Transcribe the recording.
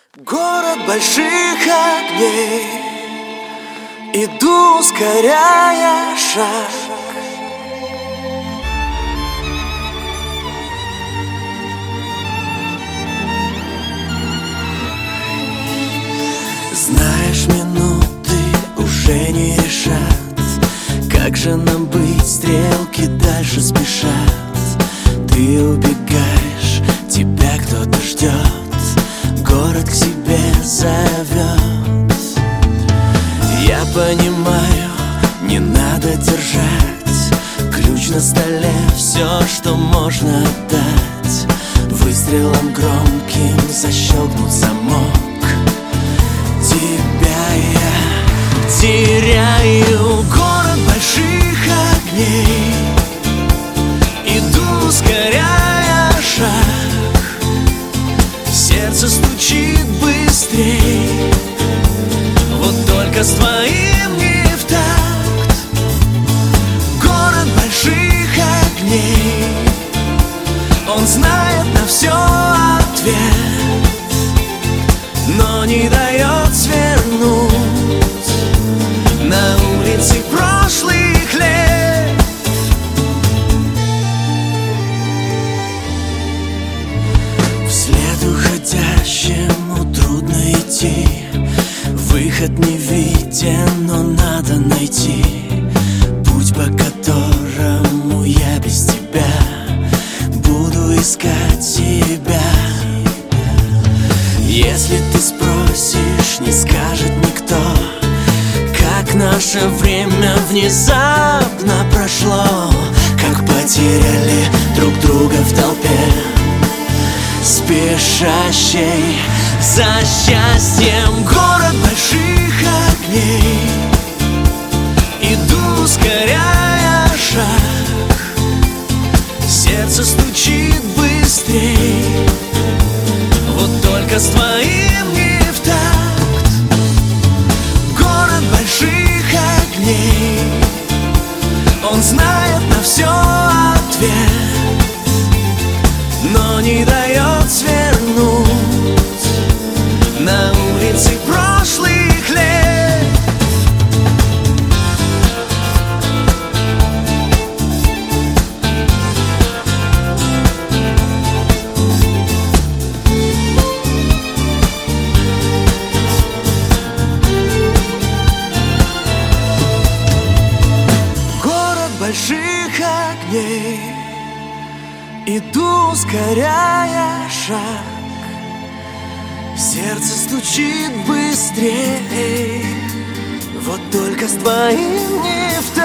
Город больших огней, иду, ускоряя шаг. Знаешь, минуты уже не решат, как же нам быть, стрелки дальше спешат. Ты убегаешь, тебя кто-то ждет, город к себе зовет. Я понимаю, не надо держать ключ на столе, все, что можно отдать. Выстрелом громким защелкнут замок. Тебя я теряю. Город больших огней, иду, ускоряя шаг. Сердце стучит быстрей, вот только с твоим не в такт. Город больших огней, он знает на все ответ, но не дает свернуть на улице прошлых лет. Вслед уходящему трудно идти, выход не виден, но надо найти путь, по которому я без тебя буду искать себя. Если ты спросишь, не скажет никто, как наше время внезапно прошло, как потеряли друг друга в толпе, спешащей за счастьем. Город больших огней, иду, ускоряя шаг. Сердце стучит быстрей, вот только с твоим не в такт. Город больших огней, он знает на все ответ, но не дает свернуть на улице прошлых лет. Город больших огней, иду, ускоряя шаг. Сердце стучит быстрее, вот только с твоим не в такт.